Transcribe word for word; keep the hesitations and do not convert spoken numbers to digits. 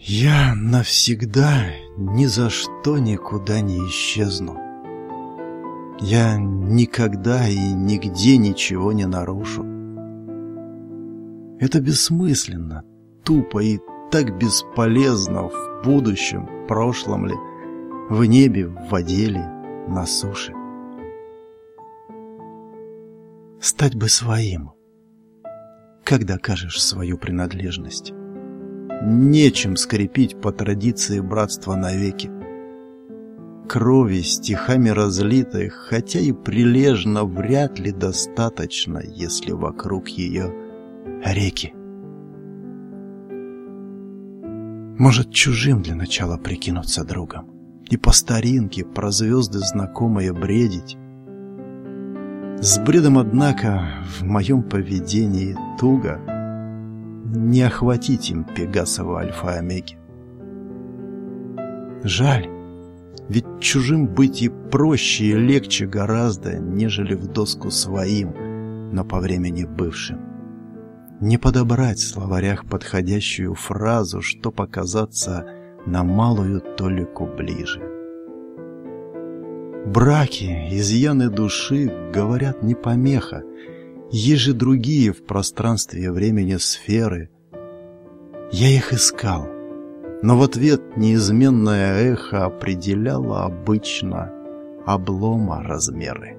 Я навсегда ни за что никуда не исчезну. Я никогда и нигде ничего не нарушу. Это бессмысленно, тупо и так бесполезно в будущем, прошлом ли, в небе, в воде ли, на суше. Стать бы своим, как докажешь свою принадлежность. Нечем скрепить по традиции братства навеки. Крови стихами разлитой, хотя и прилежно, вряд ли достаточно, если вокруг ее реки. Может, чужим для начала прикинуться другом и по старинке про звезды знакомые бредить. С бредом, однако, в моем поведении туго не охватить им Пегасова альфа-омеги. Жаль, ведь чужим быть и проще, и легче гораздо, нежели в доску своим, но по времени бывшим. Не подобрать в словарях подходящую фразу, чтоб показаться на малую толику ближе. Браки, изъяны души, говорят, не помеха, еже другие в пространстве и времени сферы. Я их искал, но в ответ неизменное эхо определяло обычно облома размеры.